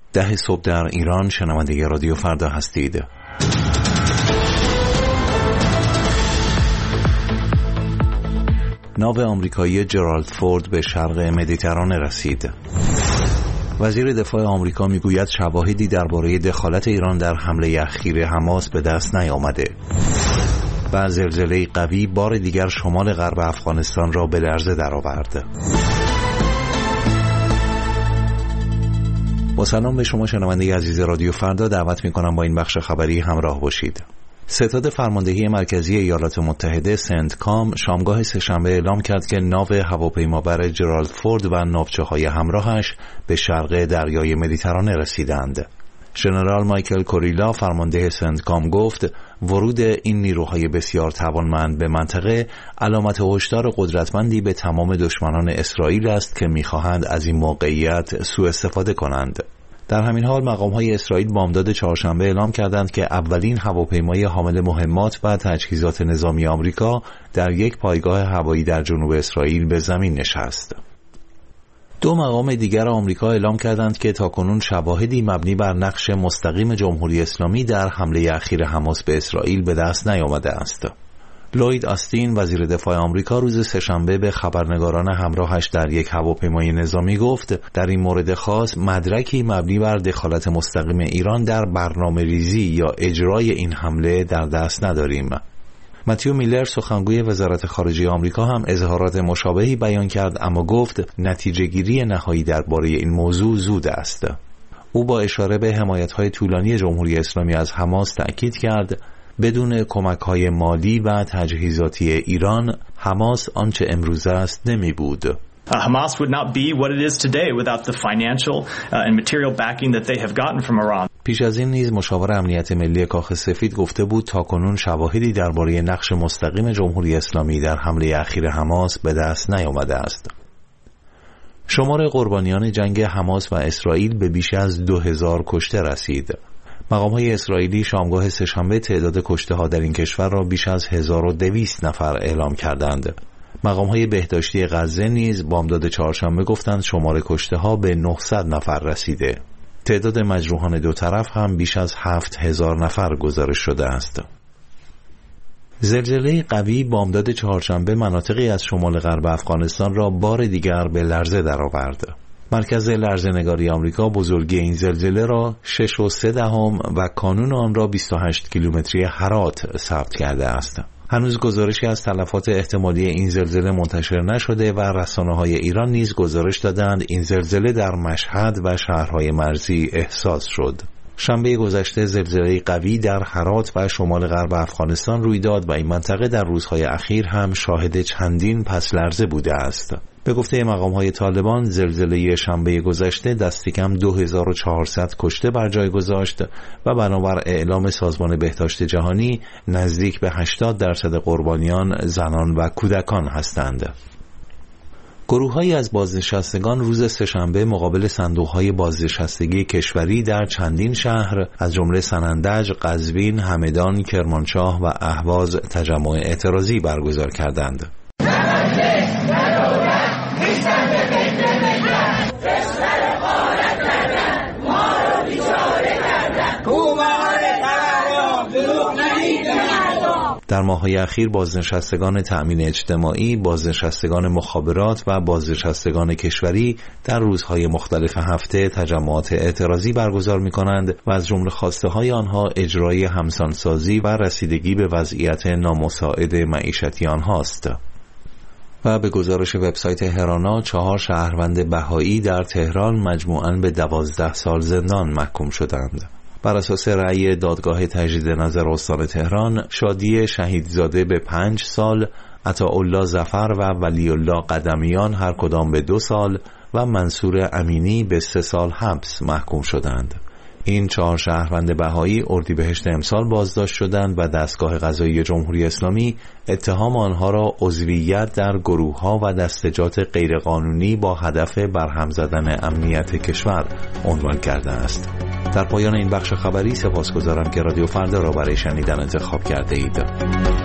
10 صبح در ایران. شنونده رادیو فردا هستید. ناو آمریکایی جرالد فورد به شرق مدیترانه رسید. وزیر دفاع آمریکا میگوید شواهدی درباره دخالت ایران در حمله اخیر حماس به دست نیامده. و زلزله قوی بار دیگر شمال غرب افغانستان را به لرزه درآورد. با سلام به شما شنونده عزیز رادیو فردا، دعوت می‌کنم با این بخش خبری همراه باشید. ستاد فرماندهی مرکزی ایالات متحده سنتکام شامگاه سه‌شنبه اعلام کرد که ناو هواپیمابر جرالد فورد و ناوچه‌های همراهش به شرق دریای مدیترانه رسیدند. ژنرال مایکل کوریلا فرمانده سنتکام گفت ورود این نیروهای بسیار توانمند به منطقه علامت هشدار قدرتمندی به تمام دشمنان اسرائیل است که می‌خواهند از این موقعیت سوء استفاده کنند. در همین حال مقام‌های اسرائیل بامداد چهارشنبه اعلام کردند که اولین هواپیمای حامل مهمات و تجهیزات نظامی آمریکا در یک پایگاه هوایی در جنوب اسرائیل به زمین نشست. دو مقام دیگر آمریکا اعلام کردند که تاکنون شواهدی مبنی بر نقش مستقیم جمهوری اسلامی در حمله اخیر حماس به اسرائیل به دست نیامده است. لوید آستین وزیر دفاع آمریکا روز سه‌شنبه به خبرنگاران همراهش در یک هواپیمای نظامی گفت در این مورد خاص مدرکی مبنی بر دخالت مستقیم ایران در برنامه‌ریزی یا اجرای این حمله در دست نداریم. متیو میلر سخنگوی وزارت خارجه آمریکا هم اظهارات مشابهی بیان کرد، اما گفت نتیجه گیری نهایی درباره این موضوع زود است. او با اشاره به حمایت‌های طولانی جمهوری اسلامی از حماس تأکید کرد بدون کمک‌های مالی و تجهیزاتی ایران حماس آنچه امروزه است نمی بود. Hamas would not be what it is today without the financial and material backing that they have gotten from Iran. پیش از این نیز مشاور امنیت ملی کاخ سفید گفته بود تاکنون شواهدی درباره نقش مستقیم جمهوری اسلامی در حمله اخیر حماس به دست نیامده است. شمار قربانیان جنگ حماس و اسرائیل به بیش از 2000 کشته رسید. مقام‌های اسرائیلی شامگاه سه‌شنبه تعداد کشته‌ها در این کشور را بیش از 1200 نفر اعلام کردند. مقام‌های بهداشتی غزه نیز بامداد چهارشنبه گفتند شمار کشته‌ها به 900 نفر رسیده. تعداد مجروحان دو طرف هم بیش از 7000 نفر گزارش شده است. زلزله قوی بامداد چهارشنبه مناطقی از شمال غرب افغانستان را بار دیگر به لرزه درآورد. مرکز لرزه‌نگاری آمریکا بزرگی این زلزله را 6.3 و کانون آن را 28 کیلومتری هرات ثبت کرده است. هنوز گزارشی از تلفات احتمالی این زلزله منتشر نشده و رسانه‌های ایران نیز گزارش دادند این زلزله در مشهد و شهرهای مرزی احساس شد. شنبه گذشته زلزله قوی در هرات و شمال غرب افغانستان روی داد و این منطقه در روزهای اخیر هم شاهد چندین پس لرزه بوده است. به گفته مقام‌های طالبان زلزله شنبه گذشته دست کم 2400 کشته بر جای گذاشت و بنابر اعلام سازمان بهداشت جهانی نزدیک به 80% قربانیان زنان و کودکان هستند. گروه‌هایی از بازنشستگان روز سه‌شنبه مقابل صندوق‌های بازنشستگی کشوری در چندین شهر از جمله سنندج، قزوین، همدان، کرمانشاه و اهواز تجمع اعتراضی برگزار کردند. در ماه‌های اخیر بازنشستگان تأمین اجتماعی، بازنشستگان مخابرات و بازنشستگان کشوری در روزهای مختلف هفته تجمعات اعتراضی برگزار می‌کنند و از جمله خواسته‌های آنها اجرای همسانسازی و رسیدگی به وضعیت نامساعد معیشتی آنهاست. و به گزارش وبسایت هرانا 4 شهروند بهایی در تهران مجموعاً به 12 سال زندان محکوم شدند. بر اساس رأی دادگاه تجدید نظر استان تهران، شادی شهیدزاده به 5 سال، عطاالله ظفر و ولی الله قدمیان هر کدام به 2 سال و منصور امینی به 3 سال حبس محکوم شدند. این 4 شهروند بهایی اردیبهشت امسال بازداشت شدند و دستگاه قضایی جمهوری اسلامی اتهام آنها را عضویت در گروه‌ها و دستجات غیرقانونی با هدف برهم زدن امنیت کشور عنوان کرده است. در پایان این بخش خبری سپاسگزارم که رادیو فردا را برای شنیدن انتخاب کرده اید.